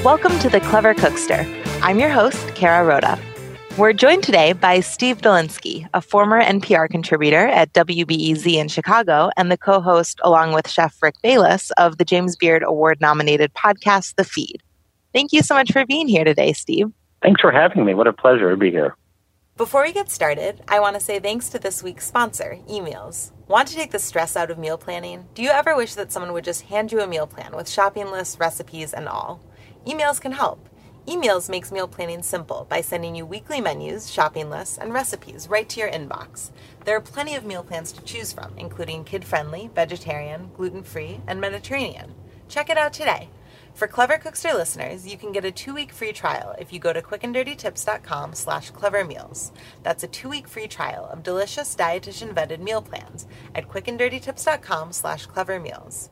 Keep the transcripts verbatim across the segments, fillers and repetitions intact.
Welcome to the Clever Cookster. I'm your host, Kara Rhoda. We're joined today by Steve Dolinsky, a former N P R contributor at W B E Z in Chicago and the co-host, along with Chef Rick Bayless, of the James Beard Award-nominated podcast, The Feed. Thank you so much for being here today, Steve. Thanks for having me. What a pleasure to be here. Before we get started, I want to say thanks to this week's sponsor, eMeals. Want to take the stress out of meal planning? Do you ever wish that someone would just hand you a meal plan with shopping lists, recipes, and all? eMeals can help. eMeals makes meal planning simple by sending you weekly menus, shopping lists, and recipes right to your inbox. There are plenty of meal plans to choose from, including kid-friendly, vegetarian, gluten-free, and Mediterranean. Check it out today. For Clever Cookster listeners, you can get a two-week free trial if you go to quickanddirtytips.com slash clevermeals. That's a two-week free trial of delicious dietitian-vetted meal plans at quickanddirtytips.com slash clevermeals.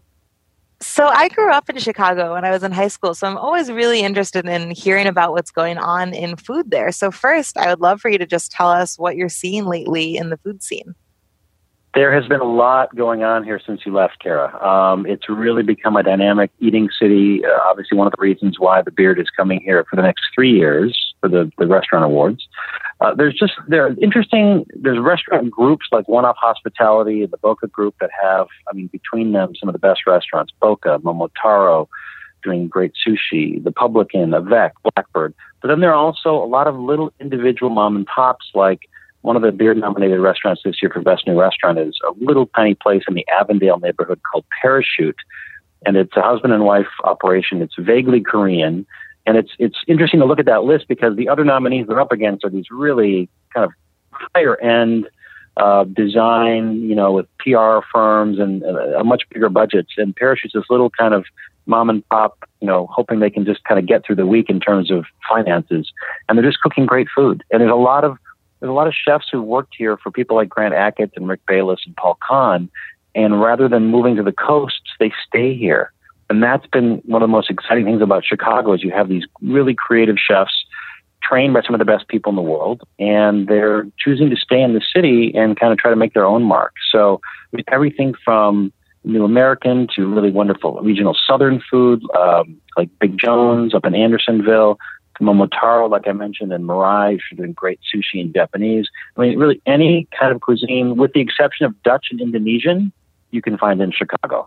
So I grew up in Chicago when I was in high school, so I'm always really interested in hearing about what's going on in food there. So first, I would love for you to just tell us what you're seeing lately in the food scene. There has been a lot going on here since you left, Kara. Um, it's really become a dynamic eating city. Uh, obviously, one of the reasons why the Beard is coming here for the next three years for the, the restaurant awards. Uh, there's just, there are interesting, there's restaurant groups like One Up Hospitality and the Boca Group that have, I mean, between them, some of the best restaurants, Boca, Momotaro, doing great sushi, The Publican, Avec, Blackbird. But then there are also a lot of little individual mom and pops, like one of the Beard-nominated restaurants this year for Best New Restaurant is a little tiny place in the Avondale neighborhood called Parachute. And it's a husband and wife operation. It's vaguely Korean. And it's it's interesting to look at that list because the other nominees they're up against are these really kind of higher-end uh, design, you know, with P R firms and uh, a much bigger budgets. And Parachute's this little kind of mom and pop, you know, hoping they can just kind of get through the week in terms of finances. And they're just cooking great food. And there's a lot of There's a lot of chefs who worked here for people like Grant Achatz and Rick Bayless and Paul Kahn. And rather than moving to the coasts, they stay here. And that's been one of the most exciting things about Chicago is you have these really creative chefs trained by some of the best people in the world. And they're choosing to stay in the city and kind of try to make their own mark. So with everything from New American to really wonderful regional Southern food, um, like Big Jones up in Andersonville, Momotaro, like I mentioned, and Mirai, who's doing great sushi and Japanese. I mean, really any kind of cuisine, with the exception of Dutch and Indonesian, you can find in Chicago.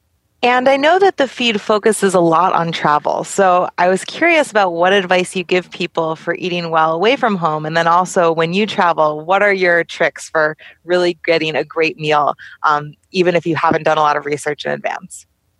And I know that the feed focuses a lot on travel. So I was curious about what advice you give people for eating well away from home. And then also when you travel, what are your tricks for really getting a great meal, um, even if you haven't done a lot of research in advance?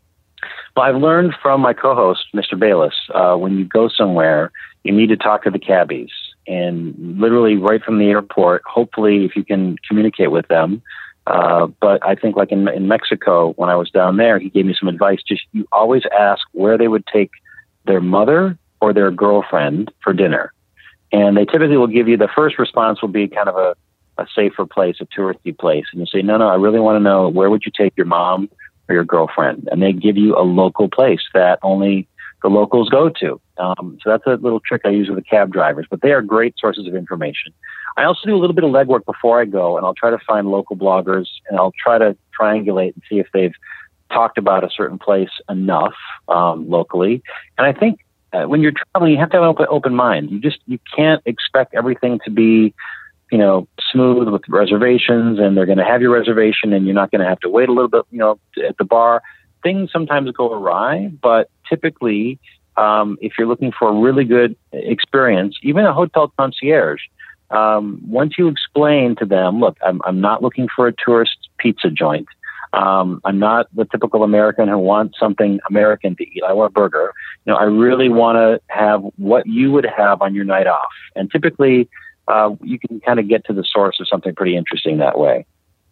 Well, I've learned from my co-host, Mister Bayless, uh, when you go somewhere, you need to talk to the cabbies. And literally right from the airport, hopefully if you can communicate with them. Uh, but I think like in, in Mexico, when I was down there, he gave me some advice. Just you always ask where they would take their mother or their girlfriend for dinner. And they typically will give you, the first response will be kind of a, a safer place, a touristy place. And you say, no, no, I really want to know, where would you take your mom or your girlfriend? And they give you a local place that only the locals go to. Um, so that's a little trick I use with the cab drivers, but they are great sources of information. I also do a little bit of legwork before I go, and I'll try to find local bloggers, and I'll try to triangulate and see if they've talked about a certain place enough um, locally. And I think uh, when you're traveling, you have to have an open, open mind. You just you can't expect everything to be, you know, smooth with reservations, and they're going to have your reservation, and you're not going to have to wait a little bit, you know, at the bar. Things sometimes go awry, but typically, um, if you're looking for a really good experience, even a hotel concierge, um, once you explain to them, look, I'm, I'm not looking for a tourist pizza joint. Um, I'm not the typical American who wants something American to eat. I want a burger. You know, I really want to have what you would have on your night off. And typically, uh, you can kind of get to the source of something pretty interesting that way.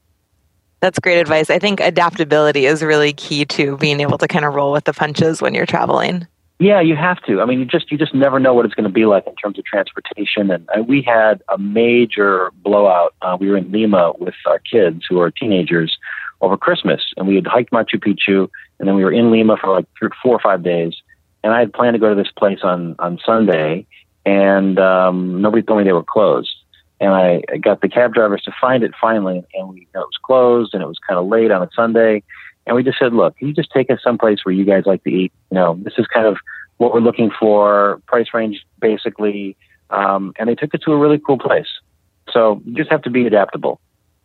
That's great advice. I think adaptability is really key to being able to kind of roll with the punches when you're traveling. Yeah, you have to. I mean, you just you just never know what it's going to be like in terms of transportation. And uh, we had a major blowout. Uh, we were in Lima with our kids who are teenagers over Christmas, and we had hiked Machu Picchu, and then we were in Lima for like three, four or five days. And I had planned to go to this place on, on Sunday, and um, nobody told me they were closed. And I, I got the cab drivers to find it finally, and we you know, it was closed, and it was kind of late on a Sunday. And we just said, look, can you just take us someplace where you guys like to eat? You know, this is kind of what we're looking for, price range basically, um, and they took it to a really cool place. So you just have to be adaptable.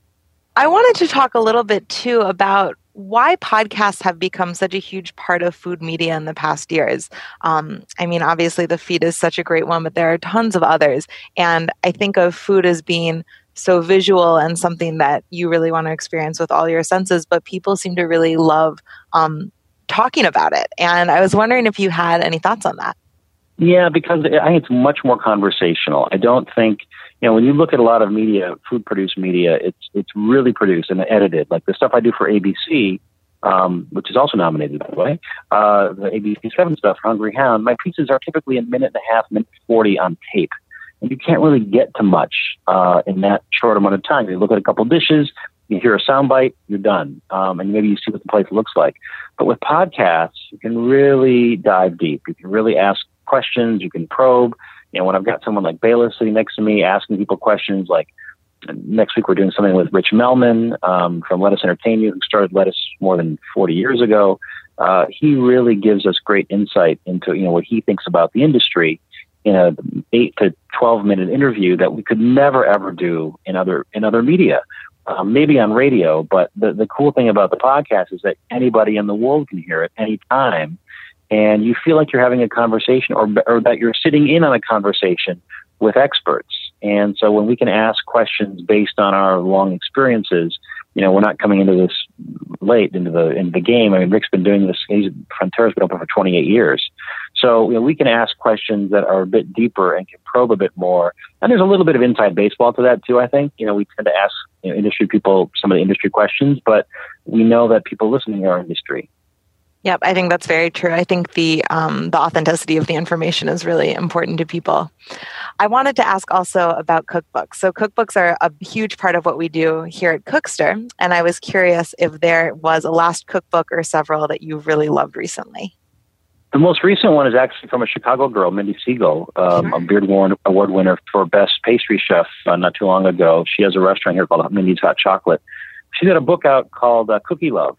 I wanted to talk a little bit too about why podcasts have become such a huge part of food media in the past years. Um, I mean, obviously the feed is such a great one, but there are tons of others. And I think of food as being so visual and something that you really want to experience with all your senses, but people seem to really love um, talking about it. And I was wondering if you had any thoughts on that. Yeah, because I think it's much more conversational. I don't think, you know, when you look at a lot of media, food produced media, it's it's really produced and edited. Like the stuff I do for A B C, um, which is also nominated, by the way, uh, the A B C seven stuff, Hungry Hound, my pieces are typically a minute and a half, minute forty on tape. And you can't really get to much uh, in that short amount of time. You look at a couple dishes, you hear a soundbite, you're done. Um, and maybe you see what the place looks like. But with podcasts, you can really dive deep. You can really ask questions. You can probe. You know, when I've got someone like Bayless sitting next to me asking people questions, like next week we're doing something with Rich Melman um, from Let Us Entertain You, who started Lettuce more than forty years ago. Uh, he really gives us great insight into, you know, what he thinks about the industry in a eight to twelve minute interview that we could never ever do in other in other media, um, maybe on radio. But the the cool thing about the podcast is that anybody in the world can hear it anytime, and you feel like you're having a conversation, or or that you're sitting in on a conversation with experts. And so when we can ask questions based on our long experiences, you know, we're not coming into this late into the into the game. I mean, Rick's been doing this. He's, Frontera's been open for twenty-eight years. So, you know, we can ask questions that are a bit deeper and can probe a bit more. And there's a little bit of inside baseball to that too, I think. You know, we tend to ask, you know, industry people some of the industry questions, but we know that people listening are industry. Yep, I think that's very true. I think the um, the authenticity of the information is really important to people. I wanted to ask also about cookbooks. So cookbooks are a huge part of what we do here at Cookster, and I was curious if there was a last cookbook or several that you really loved recently. The most recent one is actually from a Chicago girl, Mindy Siegel, um, sure. a Beard Award winner for Best Pastry Chef uh, not too long ago. She has a restaurant here called Mindy's Hot Chocolate. She's got a book out called uh, Cookie Love.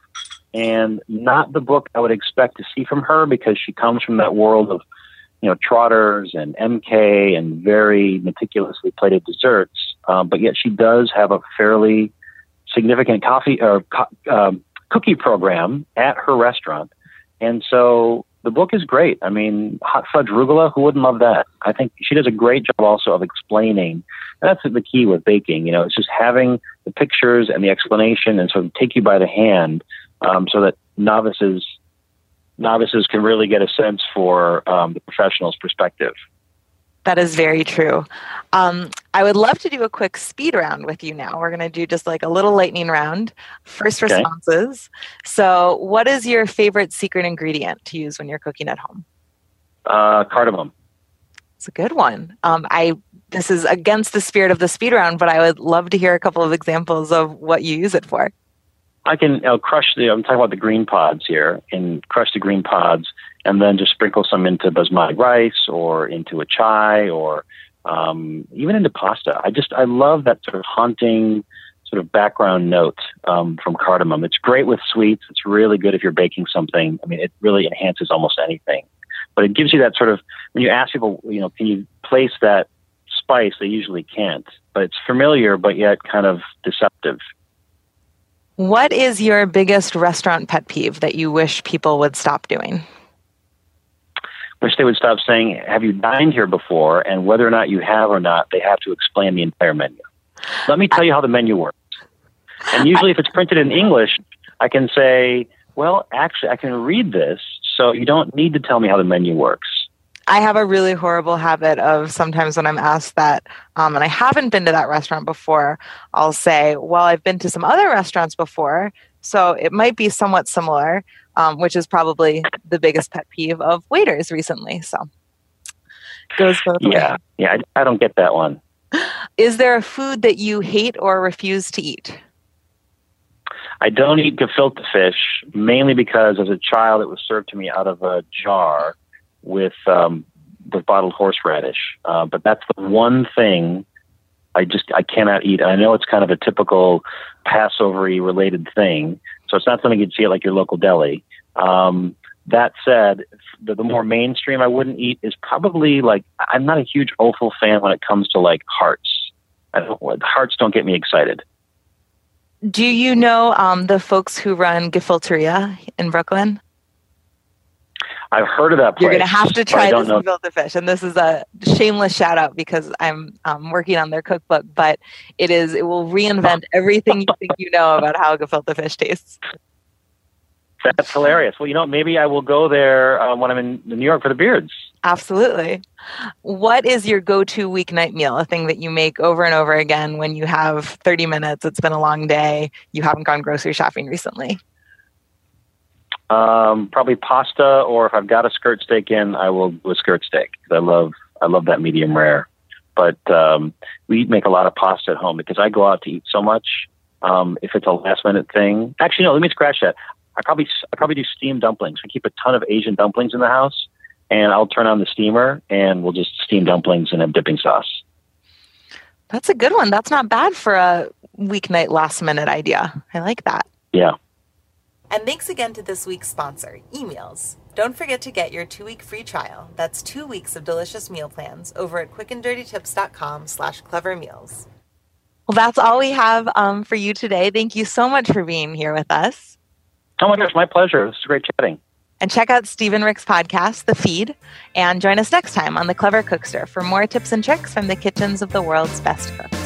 And not the book I would expect to see from her, because she comes from that world of, you know, Trotters and M K and very meticulously plated desserts. Um, but yet she does have a fairly significant coffee or co- um, cookie program at her restaurant. And so the book is great. I mean, hot fudge arugula, who wouldn't love that? I think she does a great job also of explaining. And that's the key with baking. You know, it's just having the pictures and the explanation and sort of take you by the hand. Um, so that novices novices can really get a sense for um, the professional's perspective. That is very true. Um, I would love to do a quick speed round with you now. We're going to do just like a little lightning round. First okay. responses. So what is your favorite secret ingredient to use when you're cooking at home? Uh, cardamom. It's a good one. Um, I This is against the spirit of the speed round, but I would love to hear a couple of examples of what you use it for. I can I'll crush the, I'm talking about the green pods here, and crush the green pods and then just sprinkle some into basmati rice or into a chai or um, even into pasta. I just, I love that sort of haunting sort of background note um, from cardamom. It's great with sweets. It's really good if you're baking something. I mean, it really enhances almost anything. But it gives you that sort of, when you ask people, you know, can you place that spice? They usually can't. But it's familiar, but yet kind of deceptive. What is your biggest restaurant pet peeve that you wish people would stop doing? Wish they would stop saying, have you dined here before? And whether or not you have or not, they have to explain the entire menu. Let me tell you how the menu works. And usually if it's printed in English, I can say, well, actually, I can read this, so you don't need to tell me how the menu works. I have a really horrible habit of sometimes when I'm asked that, um, and I haven't been to that restaurant before, I'll say, well, I've been to some other restaurants before, so it might be somewhat similar, um, which is probably the biggest pet peeve of waiters recently. So goes both ways. Yeah, yeah, I, I don't get that one. Is there a food that you hate or refuse to eat? I don't eat gefilte fish, mainly because as a child it was served to me out of a jar with um, with bottled horseradish. Uh, but that's the one thing I just, I cannot eat. I know it's kind of a typical Passover-y related thing, so it's not something you'd see at like your local deli. Um, that said, the, the more mainstream I wouldn't eat is probably like, I'm not a huge offal fan when it comes to like hearts. I don't, hearts don't get me excited. Do you know um, the folks who run Gefilte in Brooklyn? I've heard of that place. You're going to have to try this know. gefilte fish. And this is a shameless shout out because I'm um, working on their cookbook, but it is, it will reinvent everything you think you know about how gefilte fish tastes. That's hilarious. Well, you know, maybe I will go there uh, when I'm in New York for the Beards. Absolutely. What is your go-to weeknight meal? A thing that you make over and over again when you have thirty minutes, it's been a long day, you haven't gone grocery shopping recently? Um, probably pasta, or if I've got a skirt steak in, I will do a skirt steak. I love, I love that medium rare. But um, we make a lot of pasta at home because I go out to eat so much. Um, if it's a last minute thing, actually, no, let me scratch that. I probably, I probably do steamed dumplings. We keep a ton of Asian dumplings in the house, and I'll turn on the steamer and we'll just steam dumplings and have dipping sauce. That's a good one. That's not bad for a weeknight last minute idea. I like that. Yeah. And thanks again to this week's sponsor, eMeals. Don't forget to get your two-week free trial. That's two weeks of delicious meal plans over at quickanddirtytips.com slash clever meals. Well, that's all we have um, for you today. Thank you so much for being here with us. Oh my gosh, my pleasure. This is great chatting. And check out Steve and Rick's podcast, The Feed, and join us next time on The Clever Cookster for more tips and tricks from the kitchens of the world's best cooks.